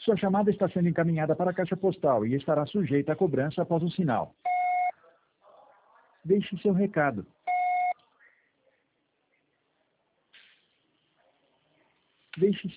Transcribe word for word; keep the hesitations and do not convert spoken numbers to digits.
Sua chamada está sendo encaminhada para a caixa postal e estará sujeita a cobrança após o sinal. Deixe seu recado. Deixe